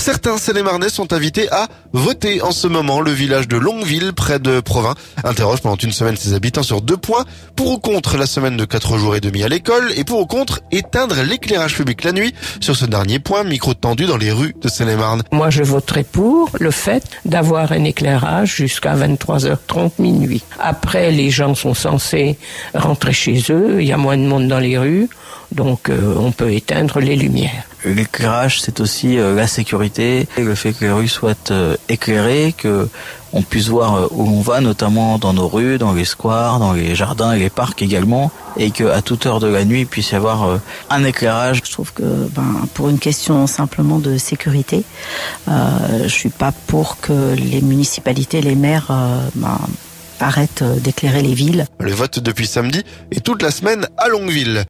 Certains Seine-et-Marnais sont invités à voter en ce moment. Le village de Longueville, près de Provins, interroge pendant une semaine ses habitants sur 2 points. Pour ou contre la semaine de 4 jours et demi à l'école, et pour ou contre éteindre l'éclairage public la nuit. Sur ce dernier point, micro tendu dans les rues de Seine-et-Marne. Moi, je voterai pour le fait d'avoir un éclairage jusqu'à 23h30 minuit. Après, les gens sont censés rentrer chez eux, il y a moins de monde dans les rues, donc on peut éteindre les lumières. L'éclairage, c'est aussi la sécurité, le fait que les rues soient éclairées, que on puisse voir où on va, notamment dans nos rues, dans les squares, dans les jardins et les parcs également, et qu'à toute heure de la nuit, il puisse y avoir un éclairage. Je trouve que pour une question simplement de sécurité, je suis pas pour que les municipalités, les maires arrêtent d'éclairer les villes. Le vote depuis samedi et toute la semaine à Longueville.